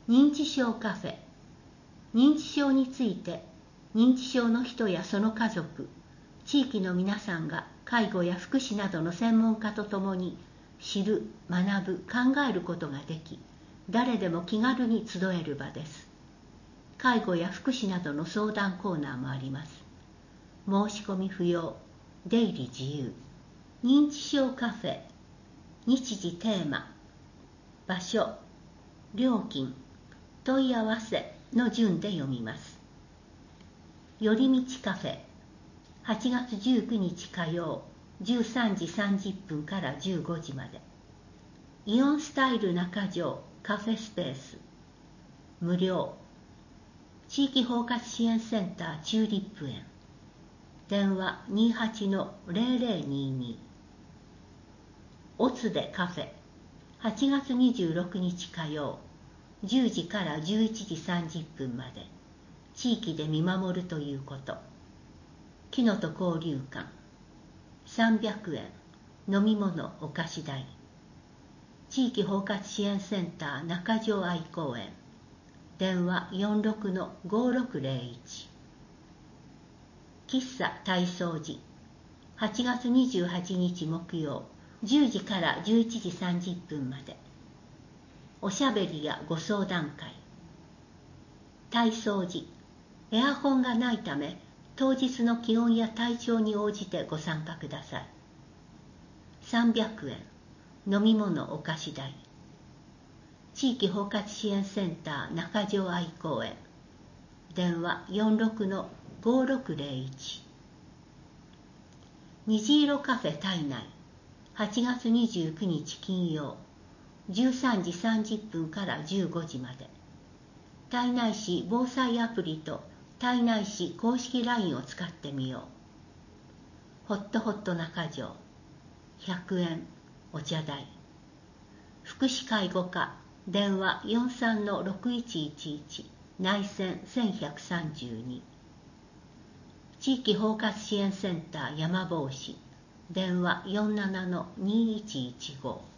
認知症カフェ。認知症について認知症の人やその家族、地域の皆さんが介護や福祉などの専門家とともに知る、学ぶ、考えることができ、誰でも気軽に集える場です。介護や福祉などの相談コーナーもあります。申し込み不要、出入り自由。認知症カフェ。日時テーマ、場所、料金、問い合わせの順で読みます。寄り道カフェ。8月19日火曜、13時30分から15時まで。イオンスタイル中条カフェスペース。無料。地域包括支援センターチューリップ園。電話 28-0022。おつでカフェ。8月26日火曜、10時から11時30分まで。地域で見守るということ。木のと交流館。300円。飲み物お菓子代。地域包括支援センター中条愛公園。電話 46-5601。喫茶体操寺。8月28日木曜、10時から11時30分まで。おしゃべりやご相談会。体操寺。エアコンがないため、当日の気温や体調に応じてご参加ください。300円。飲み物お菓子代。地域包括支援センター中条愛公園。電話 46-5601。虹色カフェ体内。8月29日金曜、13時30分から15時まで。胎内市防災アプリと胎内市公式 LINE を使ってみよう。ホットホット中条。100円。お茶代。福祉介護課。電話 43-6111。内線1132。地域包括支援センター山帽子。電話 47-2115。